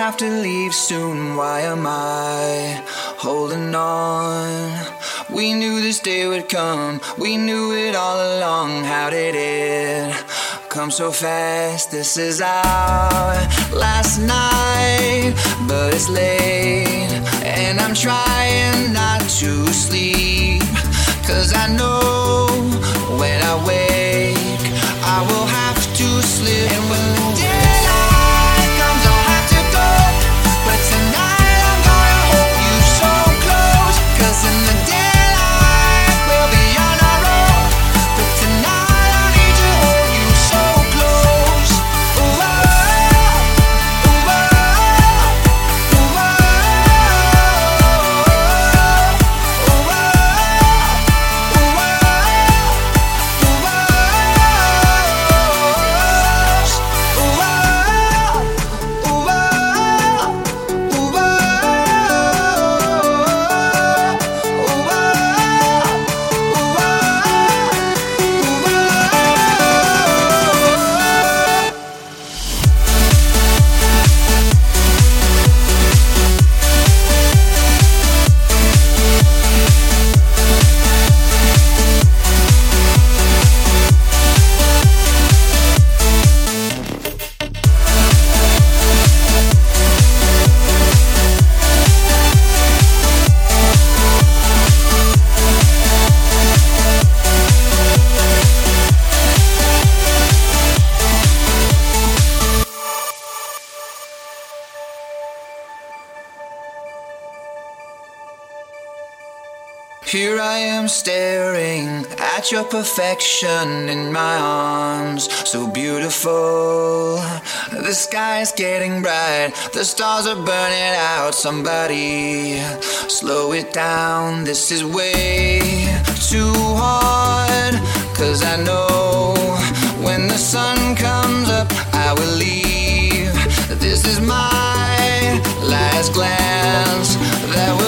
have to leave soon. Why am I holding on? We knew this day would come. We knew it all along. How did it come so fast? This is our last night, but it's late, and I'm trying not to sleep, 'cause I know when I wake I will have to slip. And when the daylight comes I'll have to go, but tonight I'm gonna hold you so close, 'cause in the daylight we'll be on our own, but tonight I need to hold you so close. Ooh, oh, ooh, oh, ooh, oh, ooh, Here I am staring at your perfection in my arms, so beautiful. The sky's getting bright, the stars are burning out. Somebody slow it down, this is way too hard. 'Cause I know when the sun comes up I will leave. This is my last glance that will